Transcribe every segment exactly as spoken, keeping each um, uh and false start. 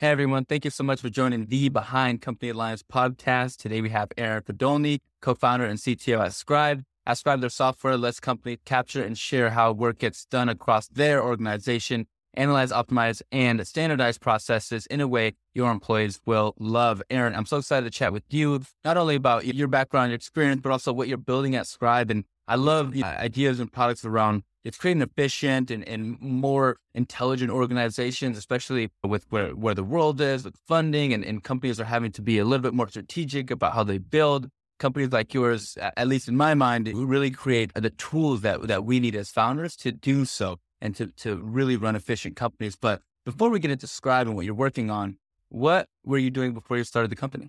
Hey everyone, thank you so much for joining the Behind Company Alliance podcast. Today we have Aaron Podolny, co-founder and C T O at Scribe. At Scribe, their software lets companies capture and share how work gets done across their organization, analyze, optimize, and standardize processes in a way your employees will love. Aaron, I'm so excited to chat with you, not only about your background, your experience, but also what you're building at Scribe. And I love the ideas and products around it's creating efficient and, and more intelligent organizations, especially with where, where the world is, with funding, and, and companies are having to be a little bit more strategic about how they build. Companies like yours, at least in my mind, really create the tools that, that we need as founders to do so and to, to really run efficient companies. But before we get into Scribe and what you're working on, what were you doing before you started the company?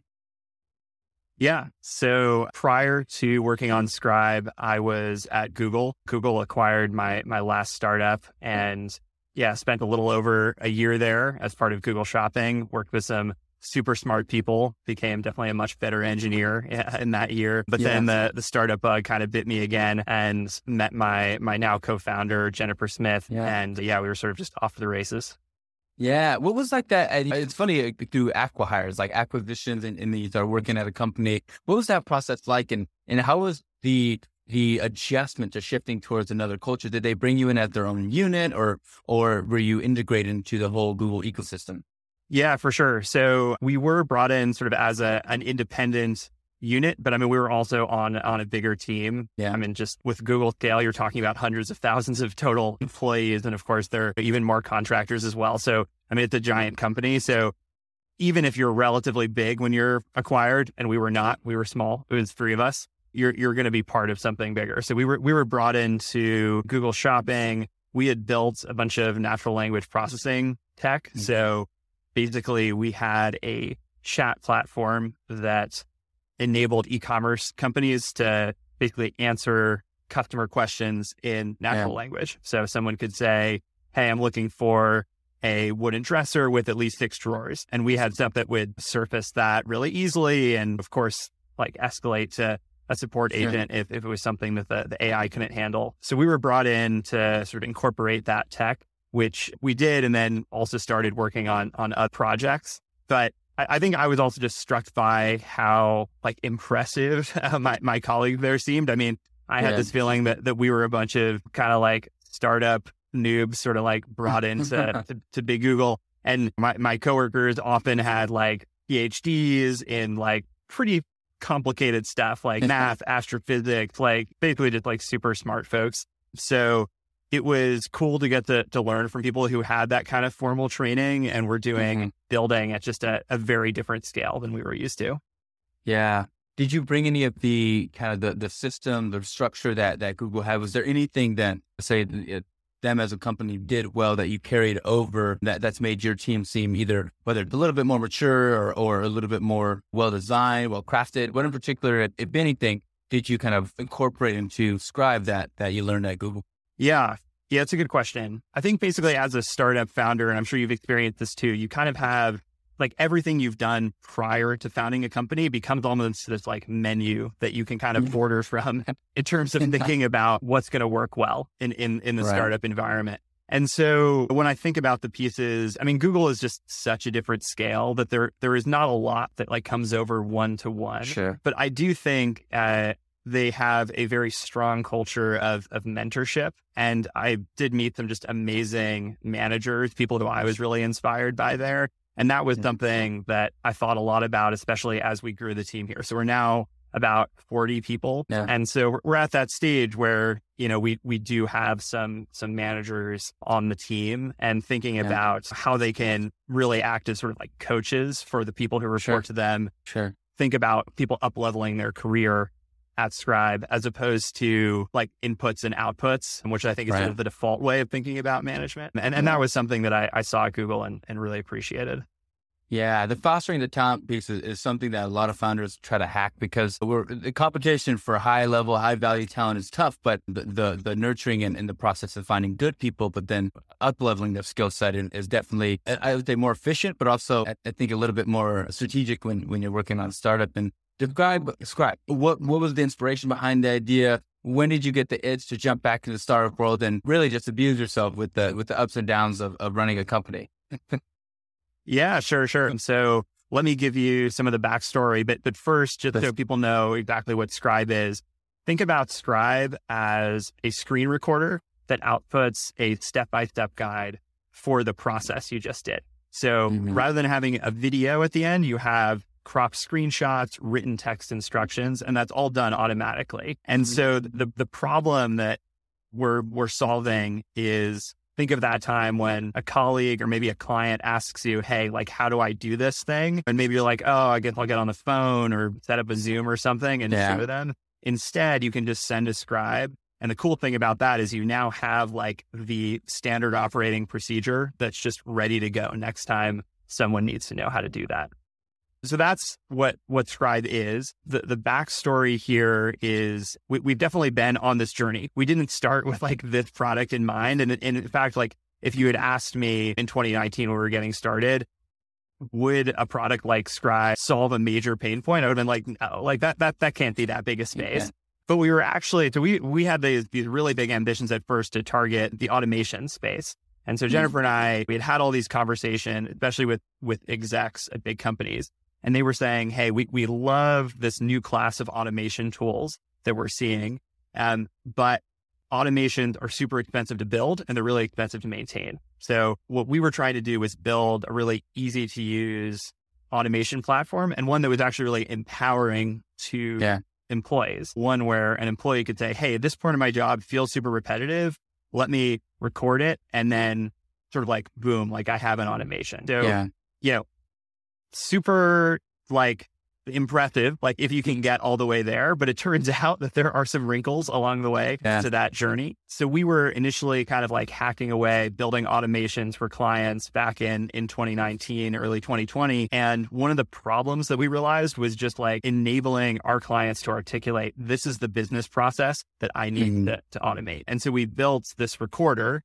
Yeah. So prior to working on Scribe, I was at Google. Google acquired my my last startup and yeah, spent a little over a year there as part of Google Shopping, worked with some super smart people, became definitely a much better engineer in that year. But yeah. then the, the startup bug kind of bit me again and met my my now co-founder, Jennifer Smith. Yeah. And yeah, we were sort of just off to the races. Yeah. What was like that? It's funny through acquihires, like acquisitions and, and you start working at a company. What was that process like? And, and how was the, the adjustment to shifting towards another culture? Did they bring you in as their own unit or, or were you integrated into the whole Google ecosystem? Yeah, for sure. So we were brought in sort of as a, an independent unit, but I mean, we were also on, on a bigger team. Yeah. I mean, just with Google scale, you're talking about hundreds of thousands of total employees. And of course, there are even more contractors as well. So, I mean, it's a giant company. So even if you're relatively big when you're acquired, and we were not, we were small, it was three of us, you're, you're going to be part of something bigger. So we were, we were brought into Google Shopping. We had built a bunch of natural language processing tech. Mm-hmm. So basically we had a chat platform that enabled e-commerce companies to basically answer customer questions in natural yeah. language. So someone could say, hey, I'm looking for a wooden dresser with at least six drawers. And we had stuff that would surface that really easily. And of course, like escalate to a support sure. agent if, if it was something that the, the A I couldn't handle. So we were brought in to sort of incorporate that tech, which we did. And then also started working on, on other projects. But I think I was also just struck by how like impressive uh, my, my colleague there seemed. I mean, I yeah. had this feeling that, that we were a bunch of kind of like startup noobs sort of like brought into to, to big Google. And my, my coworkers often had like P H Ds in like pretty complicated stuff like math, astrophysics, like basically just like super smart folks. So it was cool to get to, to learn from people who had that kind of formal training and were doing mm-hmm. building at just a, a very different scale than we were used to. Yeah. Did you bring any of the kind of the, the system, the structure that, that Google had? Was there anything that, say, it, them as a company did well that you carried over that, that's made your team seem either, whether it's a little bit more mature or, or a little bit more well-designed, well-crafted? What in particular, if anything, did you kind of incorporate into Scribe that, that you learned at Google? Yeah. Yeah, it's a good question. I think basically as a startup founder, and I'm sure you've experienced this too, you kind of have like everything you've done prior to founding a company becomes almost this like menu that you can kind of order from in terms of thinking about what's going to work well in, in, in the right. startup environment. And so when I think about the pieces, I mean, Google is just such a different scale that there there is not a lot that like comes over one to one. Sure. But I do think uh, they have a very strong culture of, of mentorship. And I did meet some just amazing managers, people who I was really inspired by there. And that was something that I thought a lot about, especially as we grew the team here. So we're now about forty people. Yeah. And so we're at that stage where, you know, we, we do have some, some managers on the team and thinking yeah. about how they can really act as sort of like coaches for the people who report sure. to them. Sure. Think about people up-leveling their career at Scribe as opposed to like inputs and outputs, which I think is right. sort of the default way of thinking about management. And and that was something that I, I saw at Google and, and really appreciated. Yeah, the fostering the talent piece is, is something that a lot of founders try to hack because we're, the competition for high level, high value talent is tough, but the the, the nurturing and, and the process of finding good people, but then up leveling their skill set is definitely, I would say, more efficient, but also I think a little bit more strategic when, when you're working on a startup. And describe, describe what what was the inspiration behind the idea? When did you get the itch to jump back into the startup world and really just abuse yourself with the with the ups and downs of, of running a company? Yeah, sure, sure. So let me give you some of the backstory, but but first, just so people know exactly what Scribe is, think about Scribe as a screen recorder that outputs a step-by-step guide for the process you just did. So mm-hmm. rather than having a video at the end, you have cropped screenshots, written text instructions, and that's all done automatically. And mm-hmm. so the the problem that we're we're solving is, think of that time when a colleague or maybe a client asks you, hey, like, how do I do this thing? And maybe you're like, oh, I guess I'll get on the phone or set up a Zoom or something and yeah. show them. Instead, you can just send a Scribe. And the cool thing about that is you now have like the standard operating procedure that's just ready to go next time someone needs to know how to do that. So that's what, what Scribe is. The the backstory here is we, we've definitely been on this journey. We didn't start with like this product in mind. And, and in fact, like if you had asked me in twenty nineteen when we were getting started, would a product like Scribe solve a major pain point? I would have been like, no, like that, that, that can't be that big a space. Yeah. But we were actually, so we, we had these, these really big ambitions at first to target the automation space. And so Jennifer and I, we had had all these conversations, especially with, with execs at big companies. And they were saying, hey, we, we love this new class of automation tools that we're seeing. Um, but automations are super expensive to build and they're really expensive to maintain. So what we were trying to do was build a really easy to use automation platform, and one that was actually really empowering to yeah. employees. One where an employee could say, hey, this part of my job feels super repetitive. Let me record it. And then sort of like, boom, like I have an automation. So, yeah. you know, super like impressive, like if you can get all the way there, but it turns out that there are some wrinkles along the way yeah. to that journey. So we were initially kind of like hacking away, building automations for clients back in, in twenty nineteen, early twenty twenty. And one of the problems that we realized was just like enabling our clients to articulate, this is the business process that I need mm. to, to automate. And so we built this recorder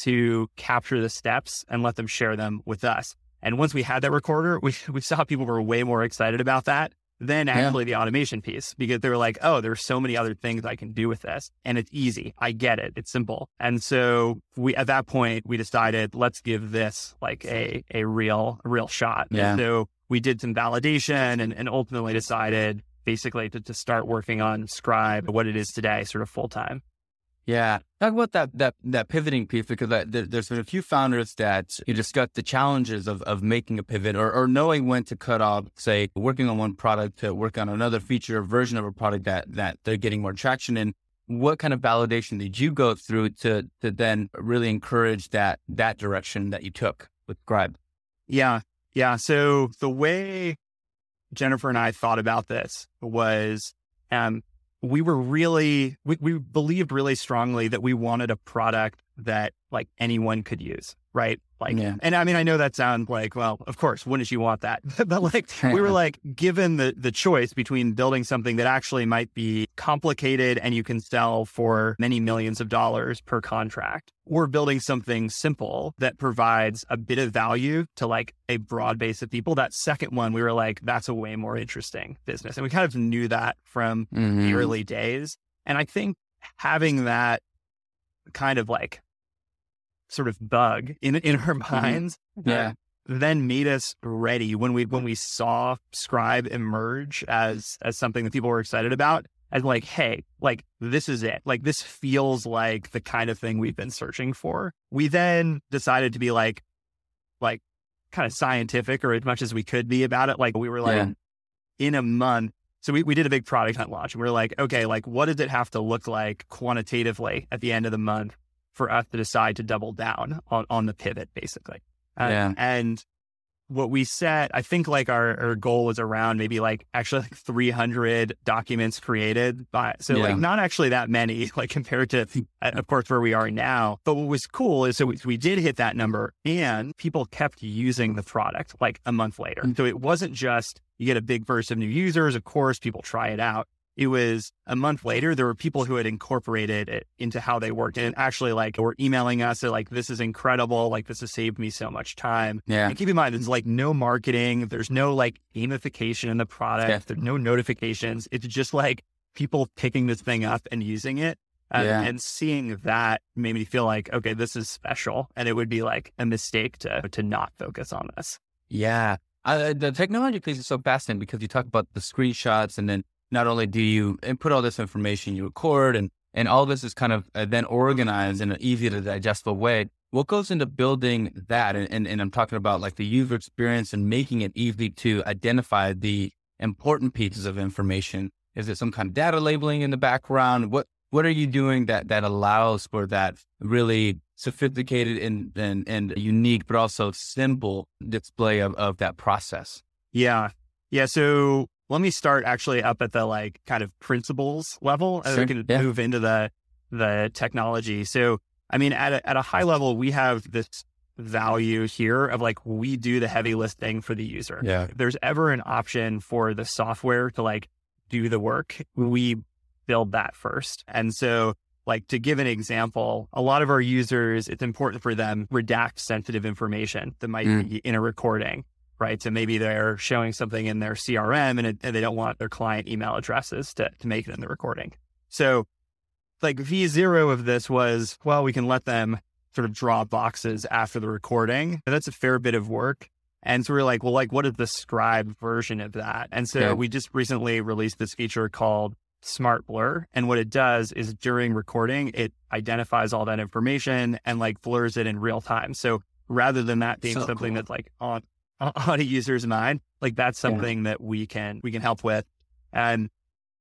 to capture the steps and let them share them with us. And once we had that recorder, we we saw people were way more excited about that than actually yeah. the automation piece, because they were like, oh, there's so many other things I can do with this. And it's easy. I get it. It's simple. And so we, at that point, we decided, let's give this like a, a real, a real shot. Yeah. And so we did some validation and, and ultimately decided basically to, to start working on Scribe, what it is today, sort of full time. Yeah. Talk about that that that pivoting piece, because that, there, there's been a few founders that you discussed the challenges of, of making a pivot or, or knowing when to cut off, say, working on one product to work on another feature or version of a product that that they're getting more traction in. What kind of validation did you go through to to then really encourage that that direction that you took with Scribe? Yeah. Yeah. So the way Jennifer and I thought about this was um we were really, we, we believed really strongly that we wanted a product that like anyone could use, right? Like, yeah. and I mean, I know that sounds like, well, of course, wouldn't you want that? But like, we were like, given the the choice between building something that actually might be complicated and you can sell for many millions of dollars per contract, or building something simple that provides a bit of value to like a broad base of people, that second one, we were like, that's a way more interesting business. And we kind of knew that from mm-hmm. the early days. And I think having that kind of like sort of bug in in our minds, mm-hmm. yeah, uh, then made us ready when we when we saw Scribe emerge as as something that people were excited about, as like, hey, like this is it, like this feels like the kind of thing we've been searching for. We then decided to be like, like kind of scientific, or as much as we could be about it. Like we were like, yeah. in a month. So we, we did a big product hunt launch, and we were like, okay, like what does it have to look like quantitatively at the end of the month for us to decide to double down on, on the pivot, basically. Uh, yeah. And what we set, I think like our, our goal was around maybe like actually like three hundred documents created by, so yeah. like not actually that many, like compared to, of course, where we are now. But what was cool is, so we, we did hit that number and people kept using the product like a month later. Mm-hmm. So it wasn't just, you get a big burst of new users, of course, people try it out. It was a month later, there were people who had incorporated it into how they worked, and actually like were emailing us. They're like, this is incredible. Like this has saved me so much time. Yeah. And keep in mind, there's like no marketing. There's no like gamification in the product. Yeah. There's no notifications. It's just like people picking this thing up and using it. Uh, yeah. And seeing that made me feel like, okay, this is special. And it would be like a mistake to, to not focus on this. Yeah. Uh, the technology piece is so fascinating because you talk about the screenshots, and then not only do you input all this information, you record, and, and all this is kind of uh, then organized in an easy to digestible way. What goes into building that? And, and, and I'm talking about like the user experience and making it easy to identify the important pieces of information. Is it some kind of data labeling in the background? What what are you doing that that allows for that really sophisticated and and, and unique, but also simple display of, of that process? Yeah. Yeah. So let me start actually up at the like kind of principles level, and Sure. we can Yeah. move into the the technology. So I mean, at a, at a high level, we have this value here of like, we do the heavy lifting for the user. Yeah. If there's ever an option for the software to like do the work, we build that first. And so like, to give an example, a lot of our users, it's important for them redact sensitive information that might Mm. be in a recording, right? So maybe they're showing something in their C R M and, it, and they don't want their client email addresses to, to make it in the recording. So like V zero of this was, well, we can let them sort of draw boxes after the recording. And that's a fair bit of work. And so we're like, well, like, what is the Scribe version of that? And so Yeah. we just recently released this feature called Smart Blur. And what it does is during recording, it identifies all that information and like blurs it in real time. So rather than that being So something cool. that's like on, on a user's mind, like that's Yeah. something that we can, we can help with. And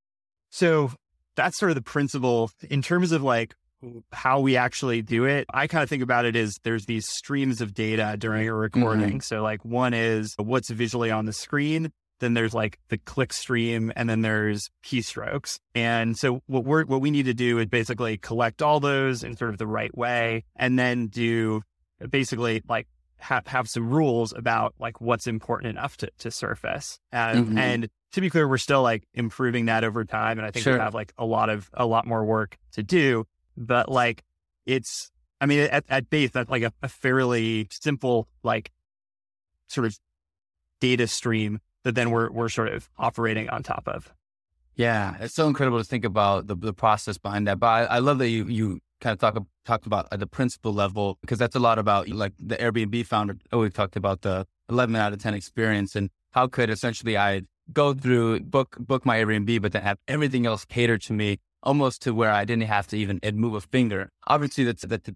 so that's sort of the principle in terms of like how we actually do it. I kind of think about it as there's these streams of data during a recording. Mm-hmm. So like one is what's visually on the screen. Then there's like the click stream, and then there's keystrokes. And so what we're, what we need to do is basically collect all those in sort of the right way, and then do basically like have, have some rules about like what's important enough to, to surface. And, Mhm. and to be clear, we're still like improving that over time. And I think Sure. we have like a lot of, a lot more work to do, but like it's, I mean, at, at base, that's like a, a fairly simple, like sort of data stream that then we're, we're sort of operating on top of. Yeah, it's so incredible to think about the, the process behind that. But I, I love that you you kind of talk talked about at the principle level, because that's a lot about like the Airbnb founder always talked about the eleven out of ten experience, and how could essentially I go through book book my Airbnb, but then have everything else catered to me almost to where I didn't have to even move a finger. Obviously, that's that's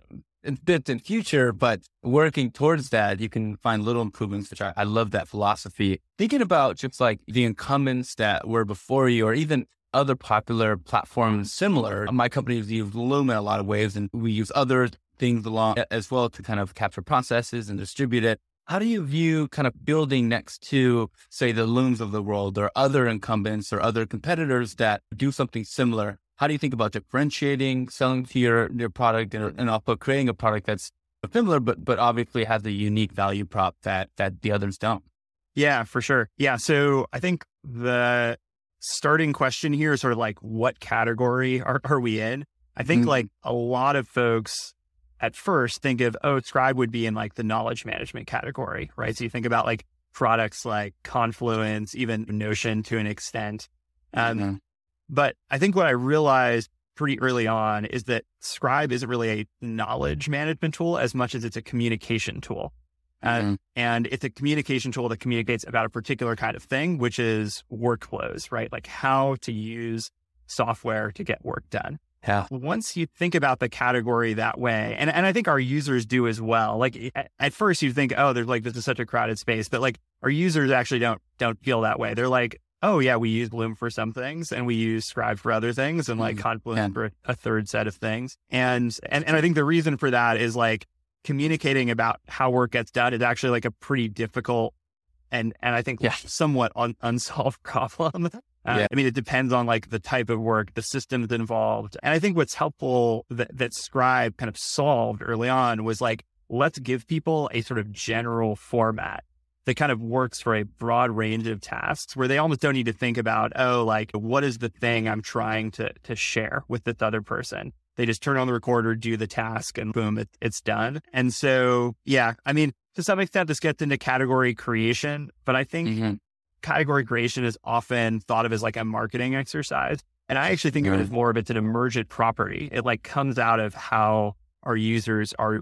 in distant future, but working towards that, you can find little improvements, which I, I love that philosophy. Thinking about just like the incumbents that were before you, or even other popular platforms similar. My company uses Loom in a lot of ways, and we use other things along as well to kind of capture processes and distribute it. How do you view kind of building next to, say, the Looms of the world, or other incumbents or other competitors that do something similar? How do you think about differentiating, selling to your, your product, and, and also creating a product that's similar, but but obviously has a unique value prop that that the others don't? Yeah, for sure. Yeah. So I think the starting question here is sort of like, what category are, are we in? I think Mhm. like a lot of folks at first think of, oh, Scribe would be in like the knowledge management category, right? So you think about like products like Confluence, even Notion to an extent. Um, Mhm. But I think what I realized pretty early on is that Scribe isn't really a knowledge management tool as much as it's a communication tool. Uh, Mhm. and it's a communication tool that communicates about a particular kind of thing, which is workflows, right? Like how to use software to get work done. Yeah. Once you think about the category that way, and, and I think our users do as well. Like at, at first you think, oh, there's like, this is such a crowded space, but like our users actually don't, don't feel that way. They're like, oh yeah, we use Loom for some things and we use Scribe for other things, and like Mhm. Confluence Yeah. for a, a third set of things. And, and, and I think the reason for that is like communicating about how work gets done is actually like a pretty difficult and, and I think Yeah. somewhat un, unsolved problem. Uh, Yeah. I mean, it depends on like the type of work, the systems involved. And I think what's helpful that, that Scribe kind of solved early on was like, let's give people a sort of general format that kind of works for a broad range of tasks, where they almost don't need to think about, oh, like, what is the thing I'm trying to to share with this other person? They just turn on the recorder, do the task, and boom, it, it's done. And so, yeah, I mean, to some extent, this gets into category creation, but I think Mhm. category creation is often thought of as like a marketing exercise. And I actually think of it Right. as more of it's an emergent property. It like comes out of how our users are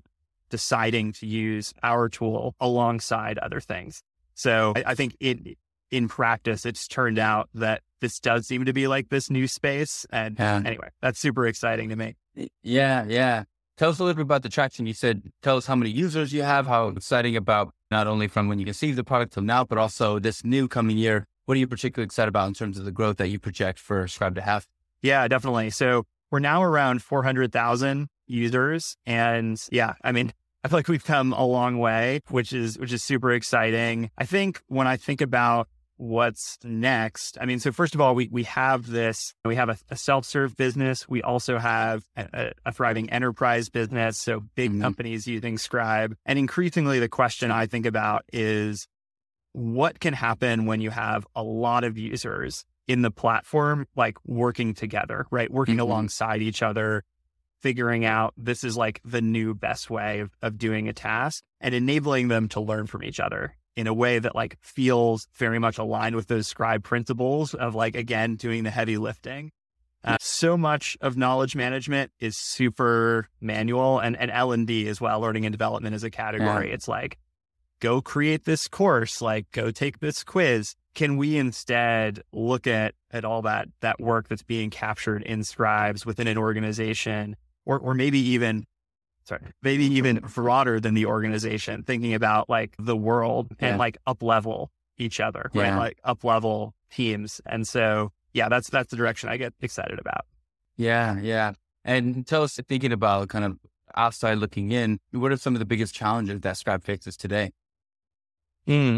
deciding to use our tool alongside other things. So I, I think it, in practice, it's turned out that this does seem to be like this new space. And yeah. anyway, that's super exciting to me. Yeah, yeah. Tell us a little bit about the traction. You said, tell us how many users you have, how exciting about not only from when you conceived the product till now, but also this new coming year. What are you particularly excited about in terms of the growth that you project for Scribe to have? Yeah, definitely. So we're now around four hundred thousand users. And yeah, I mean, I feel like we've come a long way, which is, which is super exciting. I think when I think about what's next, I mean, so first of all, we, we have this, we have a, a self-serve business. We also have a, a thriving enterprise business. So big mm-hmm. companies using Scribe. And increasingly the question I think about is what can happen when you have a lot of users in the platform, like working together, right? Working mm-hmm. alongside each other, figuring out this is like the new best way of, of doing a task and enabling them to learn from each other in a way that like feels very much aligned with those Scribe principles of like, again, doing the heavy lifting. Uh, so much of knowledge management is super manual and, and L and D as well, learning and development as a category. Yeah. It's like, go create this course, like go take this quiz. Can we instead look at, at all that, that work that's being captured in Scribes within an organization or, or maybe even Sorry, maybe even broader than the organization, thinking about like the world yeah. and like up level each other, right? Yeah. Like up level teams. And so, yeah, that's, that's the direction I get excited about. Yeah. Yeah. And tell us, thinking about kind of outside looking in, what are some of the biggest challenges that Scribe faces today? Hmm.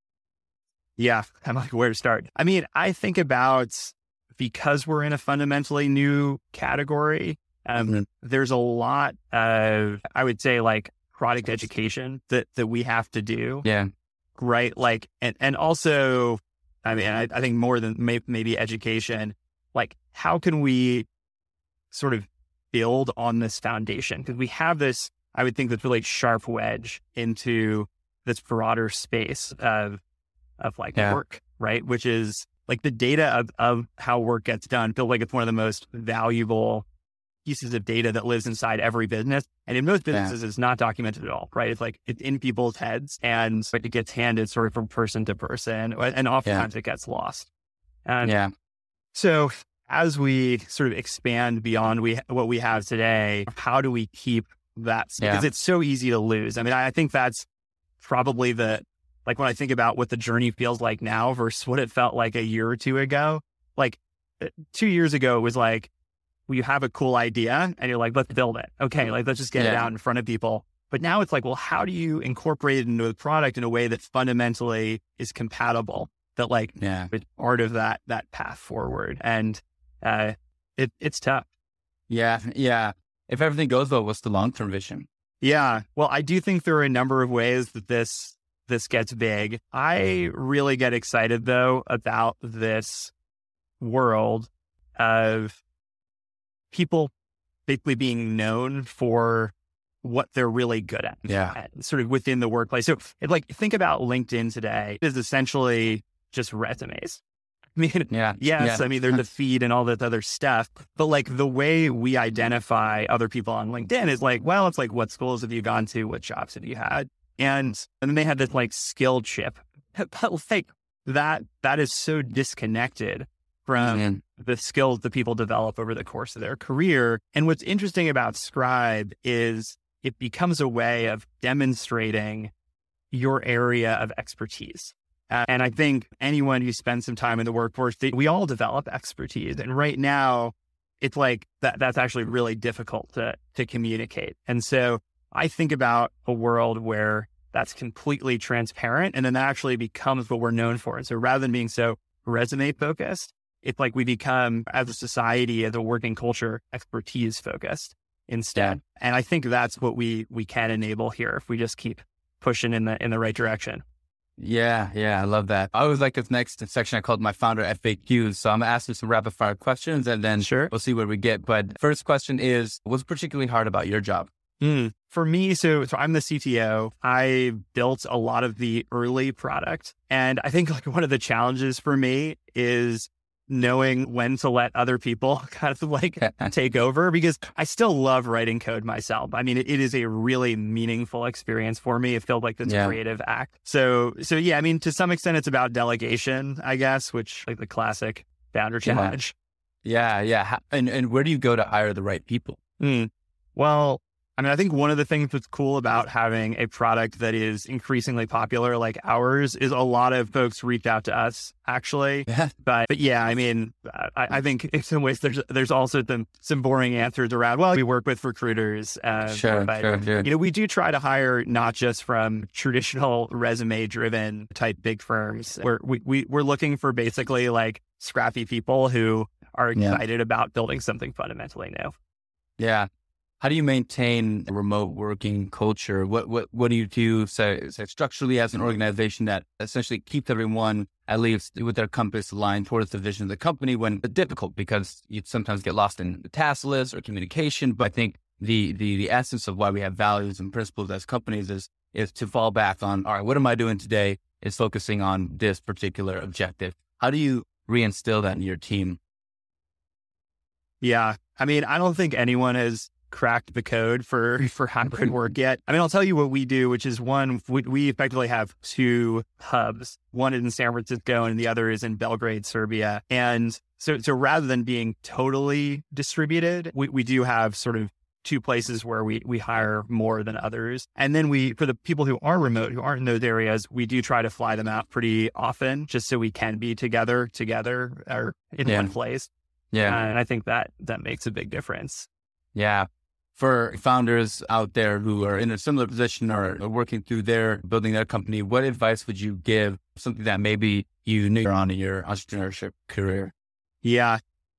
Yeah. I'm like, where to start? I mean, I think about because we're in a fundamentally new category, Um, mm-hmm. there's a lot of, I would say like product education that, that we have to do. Yeah. Right. Like, and, and also, I mean, I, I think more than may, maybe education, like how can we sort of build on this foundation? Because we have this, I would think this really sharp wedge into this broader space of, of like yeah. work, right? Which is like the data of, of how work gets done. Feel like it's one of the most valuable pieces of data that lives inside every business. And in most businesses, yeah. it's not documented at all, right? It's like it's in people's heads and it gets handed sort of from person to person. And oftentimes yeah. it gets lost. And yeah. so as we sort of expand beyond we what we have today, how do we keep that? Because yeah. it's so easy to lose. I mean, I, I think that's probably the, like when I think about what the journey feels like now versus what it felt like a year or two ago, like two years ago, it was like, well, you have a cool idea and you're like, let's build it. Okay. Like, let's just get yeah. it out in front of people. But now it's like, well, how do you incorporate it into the product in a way that fundamentally is compatible? That like, yeah. it's part of that, that path forward. And, uh, it, it's tough. Yeah. Yeah. If everything goes well, what's the long-term vision? Yeah. Well, I do think there are a number of ways that this, this gets big. I really get excited though about this world of people basically being known for what they're really good at, yeah, at, sort of within the workplace. So it, like, think about LinkedIn today is essentially just resumes. I mean, yeah, yes, yeah. I mean, there's the feed and all that other stuff, but like the way we identify other people on LinkedIn is like, well, it's like, what schools have you gone to? What jobs have you had? And, and then they had this like skill chip, but like that, that is so disconnected from mm-hmm. the skills that people develop over the course of their career. And what's interesting about Scribe is it becomes a way of demonstrating your area of expertise. Uh, and I think anyone who spends some time in the workforce, they, we all develop expertise. And right now, it's like that, that's actually really difficult to, to communicate. And so I think about a world where that's completely transparent and then that actually becomes what we're known for. And so rather than being so resume focused, it's like we become, as a society, as a working culture, expertise focused instead. Yeah. And I think that's what we we can enable here if we just keep pushing in the in the right direction. Yeah, yeah, I love that. I always like this next section I called my founder F A Qs. So I'm gonna ask you some rapid fire questions and then sure. we'll see where we get. But first question is, what's particularly hard about your job? Mm. For me, so so I'm the C T O. I built a lot of the early product. And I think like one of the challenges for me is knowing when to let other people kind of like take over, because I still love writing code myself. I mean, it, it is a really meaningful experience for me. It felt like this Yeah. creative act. So, so yeah, I mean, to some extent it's about delegation, I guess, which like the classic founder challenge. Yeah. Yeah. How- And, and where do you go to hire the right people? Mm. Well, I mean, I think one of the things that's cool about having a product that is increasingly popular like ours is a lot of folks reach out to us, actually. Yeah. But but yeah, I mean, I, I think in some ways there's there's also some some boring answers around, well, we work with recruiters. Uh, Sure, but, sure, sure. you know, we do try to hire not just from traditional resume driven type big firms. We're, we, we, we're looking for basically like scrappy people who are Yeah. excited about building something fundamentally new. Yeah. How do you maintain a remote working culture? What what what do you do say, say structurally as an organization that essentially keeps everyone at least with their compass aligned towards the vision of the company when it's difficult because you sometimes get lost in the task list or communication. But I think the the the essence of why we have values and principles as companies is is to fall back on, all right, what am I doing today? Is focusing on this particular objective. How do you reinstill that in your team? Yeah. I mean, I don't think anyone has cracked the code for, for hybrid work yet. I mean, I'll tell you what we do, which is one, we, we effectively have two hubs. One is in San Francisco and the other is in Belgrade, Serbia. And so, so rather than being totally distributed, we, we do have sort of two places where we, we hire more than others. And then we, for the people who are remote, who aren't in those areas, we do try to fly them out pretty often just so we can be together, together or in Yeah. one place. Yeah. Uh, and I think that that makes a big difference. Yeah. For founders out there who are in a similar position or are working through their building their company, what advice would you give? Something that maybe you knew on in your entrepreneurship career? Yeah.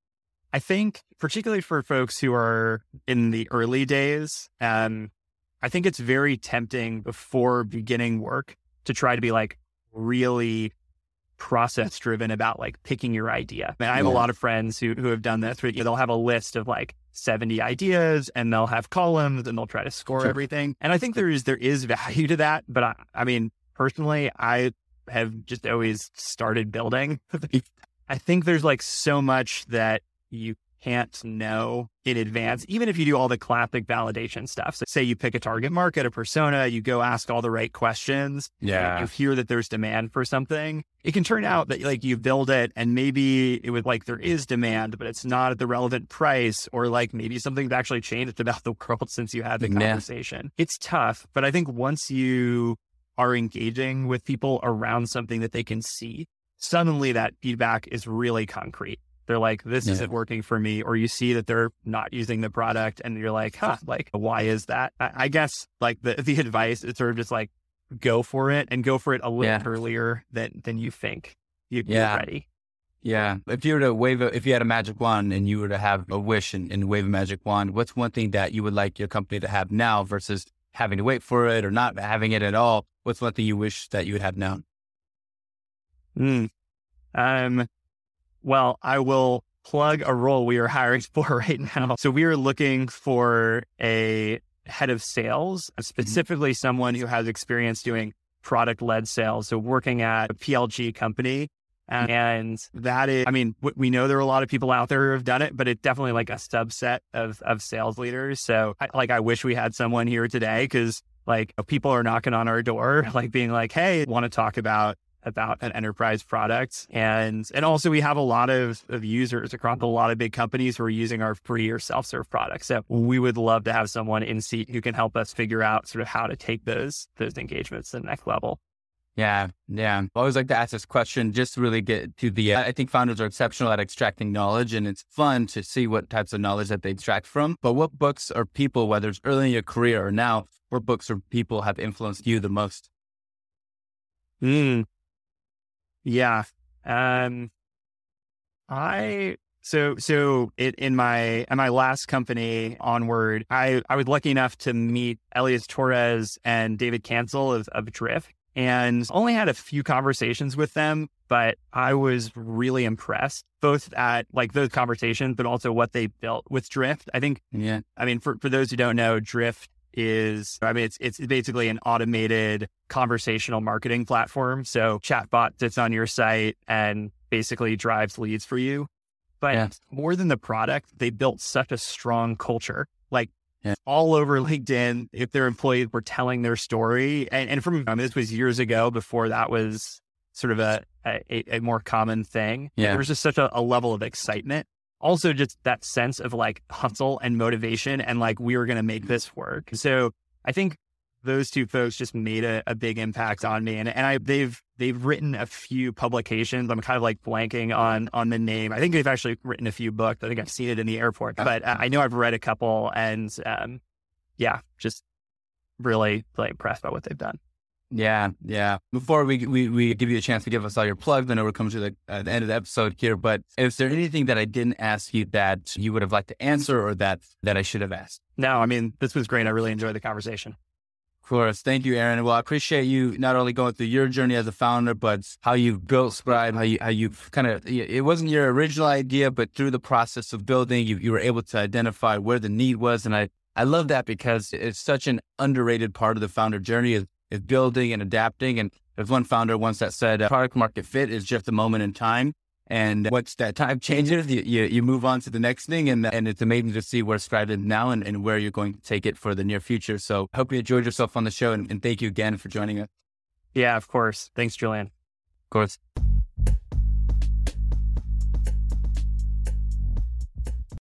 I think particularly for folks who are in the early days, um, I think it's very tempting before beginning work to try to be like really process driven about like picking your idea. I mean, I have Yeah. a lot of friends who, who have done this where, you know, they'll have a list of like seventy ideas and they'll have columns and they'll try to score Sure. everything. And I think there is, there is value to that. But I, I mean, personally, I have just always started building. I think there's like so much that you can't know in advance, even if you do all the classic validation stuff. So say you pick a target market, a persona, you go ask all the right questions. Yeah. You hear that there's demand for something. It can turn out that like you build it and maybe it was like there is demand, but it's not at the relevant price, or like maybe something's actually changed about the world since you had the Yeah. conversation. It's tough, but I think once you are engaging with people around something that they can see, suddenly that feedback is really concrete. They're like, this Yeah. isn't working for me. Or you see that they're not using the product and you're like, huh, like, why is that? I, I guess like the, the advice is sort of just like, go for it and go for it a little Yeah. earlier than, than you think you, Yeah. you're ready. Yeah. If you were to wave, a, if you had a magic wand and you were to have a wish and, and wave a magic wand, what's one thing that you would like your company to have now versus having to wait for it or not having it at all? What's one thing you wish that you would have now? Mm. Um, well, I will plug a role we are hiring for right now. So we are looking for a head of sales, specifically someone who has experience doing product-led sales. So working at a P L G company. And that is, I mean, w- we know there are a lot of people out there who have done it, but it's definitely like a subset of, of sales leaders. So I, like, I wish we had someone here today because like people are knocking on our door, like being like, hey, want to talk about about an enterprise product. And and also we have a lot of, of users across a lot of big companies who are using our free or self-serve products. So we would love to have someone in seat who can help us figure out sort of how to take those those engagements to the next level. Yeah. Yeah. I always like to ask this question just to really get to the, uh, I think founders are exceptional at extracting knowledge, and it's fun to see what types of knowledge that they extract from. But what books or people, whether it's early in your career or now, what books or people have influenced you the most? Mm. Yeah. Um, I, so, so it, in my, in my last company Onward, I, I was lucky enough to meet Elias Torres and David Cancel of, of Drift, and only had a few conversations with them, but I was really impressed both at like those conversations, but also what they built with Drift. I think, Yeah. I mean, for, for those who don't know, Drift is, I mean, it's it's basically an automated conversational marketing platform. So chatbot sits on your site and basically drives leads for you. But yeah. more than the product, they built such a strong culture. Like yeah. all over LinkedIn, if their employees were telling their story, and, and from, I mean, this was years ago before that was sort of a, a, a more common thing. Yeah. There was just such a, a level of excitement. Also just that sense of like hustle and motivation and like, we were going to make this work. So I think those two folks just made a, a big impact on me. And, and I, they've, they've written a few publications. I'm kind of like blanking on, on the name. I think they've actually written a few books. I think I've seen it in the airport, but uh, I know I've read a couple, and um, yeah, just really like impressed by what they've done. Yeah. Yeah. Before we, we, we give you a chance to give us all your plugs, I know we're coming to the, uh, the end of the episode here, but is there anything that I didn't ask you that you would have liked to answer, or that, that I should have asked? No, I mean, this was great. I really enjoyed the conversation. Of course. Thank you, Aaron. Well, I appreciate you not only going through your journey as a founder, but how you built Scribe, how you, how you kind of, it wasn't your original idea, but through the process of building, you, you were able to identify where the need was. And I, I love that, because it's such an underrated part of the founder journey is, is building and adapting. And there's one founder once that said, uh, product market fit is just a moment in time. And once that time changes, you, you, you move on to the next thing. And, and it's amazing to see where Scribe is now, and, and where you're going to take it for the near future. So I hope you enjoyed yourself on the show, and, and thank you again for joining us. Yeah, of course. Thanks, Julian. Of course.